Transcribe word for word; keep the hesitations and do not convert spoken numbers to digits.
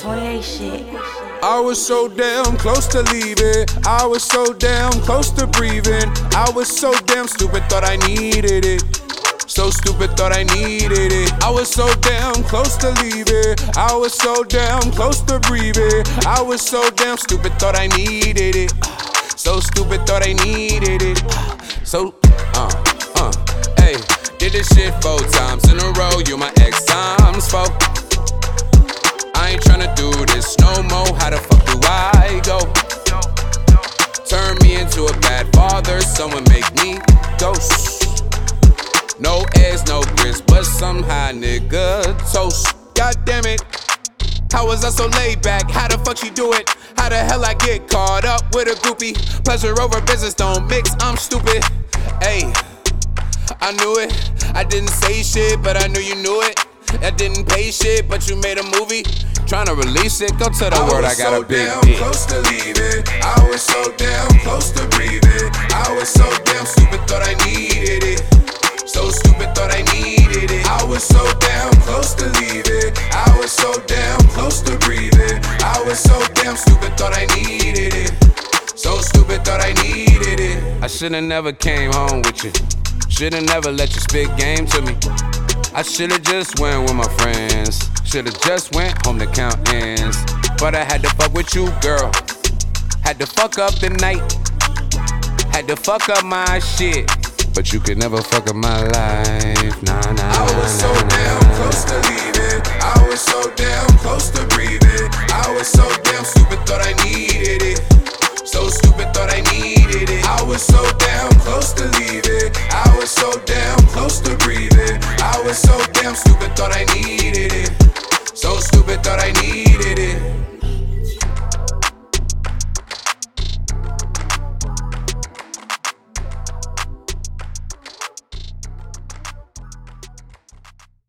twenty-eight shit. I was so damn close to leaving. I was so damn close to breathing. I was so damn stupid, thought I needed it. So stupid, thought I needed it. I was so damn close to leaving. I was so damn close to breathing. I was so damn stupid, thought I needed it. So stupid, thought I needed it. So, uh, uh, hey, did this shit four times in a row. You my ex times four. I ain't tryna do this no more. How the fuck do I go? Turn me into a bad father. Someone make me ghost. No eggs, no grits, but somehow nigga toast. God damn it. How was I so laid back? How the fuck she do it? How the hell I get caught up with a groupie? Pleasure over business don't mix, I'm stupid. Ayy, I knew it. I didn't say shit, but I knew you knew it. I didn't pay shit, but you made a movie. Tryna release it, go tell the I world I got so a big dick. I was so damn close to leaving. I was so damn close to breathing. I was so damn stupid, thought I needed it. So stupid, thought I needed it. I was so damn close to leaving. I was so damn close to breathing. I was so damn stupid, thought I needed it. So stupid, thought I needed it. I shoulda never came home with you. Shoulda never let you spit game to me. I shoulda just went with my friends. Shoulda just went home to count ends. But I had to fuck with you, girl. Had to fuck up the night. Had to fuck up my shit. But you could never fuck up my life, nah, nah, nah. I was so nah, damn nah, close to leaving. I was so damn close to breathing. I was so damn stupid, thought I needed it. So stupid, thought I needed it. I was so damn close to leaving. I was so damn close to breathing. I was so damn stupid, thought I needed it. So stupid, thought I needed it.